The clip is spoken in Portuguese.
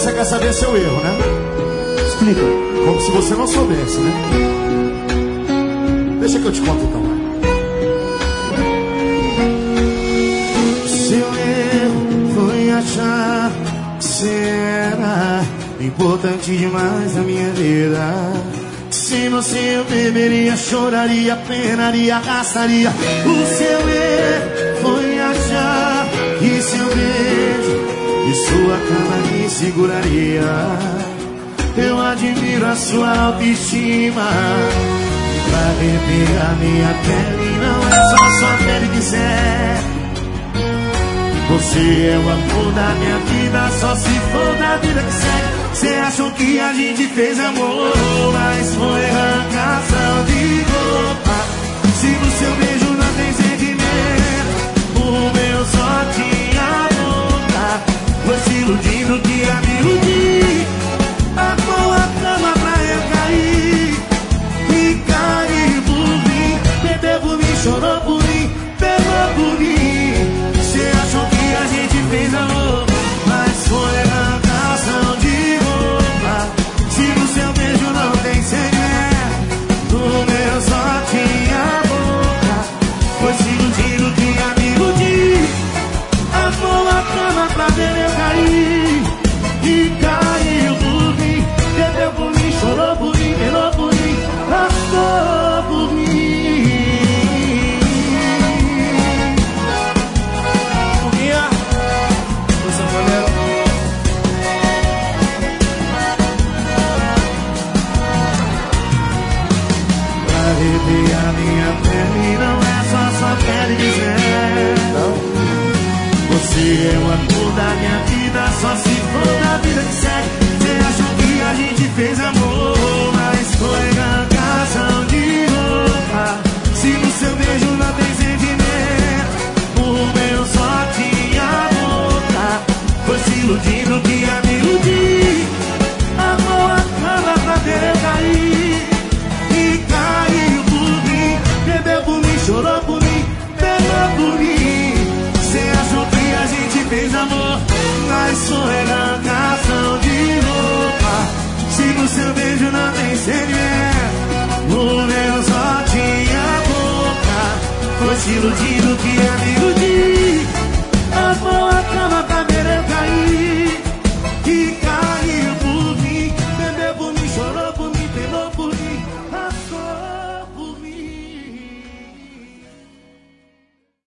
você quer saber seu erro, né? Explica. Como se você não soubesse, né? Deixa que eu te conto então. Seu erro foi achar que você era importante demais na minha vida. Sem você eu beberia, choraria, penaria, gastaria. O seu erro foi achar que seu beijo e sua cama me seguraria. Eu admiro a sua autoestima. Pra arrepiar minha pele, não é só sua pele que serve. Você é o amor da minha vida, só se for da vida que segue. Cê achou que a gente fez amor, mas foi arrancação de roupa. Se no seu beijo não tem sentimento, o meu só tinha boca. Foi se iludindo que ia me iludir. Armou a cama pra eu cair e cair por mim. Bebeu por mim, chorou por mim, pegou por mim. Cê achou que a gente fez amor, mas foi arrancação de roupa. Se no seu beijo não tem segredo, o meu só tinha boca. Foi se iludindo que ia me iludir. Armou a cama pra ver eu cair e caiu por mim. Bebeu por mim, chorou por mim, pelou por mim, passou por mim. Arrepiar minha pele, não é só sua pele dizer. Você é o amor da minha vida, só se for da vida que segue. Você achou que a gente fez amor, mas foi arrancação de roupa. Se no seu beijo não tem sentimento, o meu só tinha boca. Foi se iludindo que ia me iludir. Amou a cama pra ver eu cair e caiu por mim. Bebeu por mim, chorou por mim, pegou por mim. Cê achou que a gente fez amor, mas foi arrancação de roupa. Se no seu beijo não tem sentimento, o meu só tinha boca. Foi se iludindo que ia me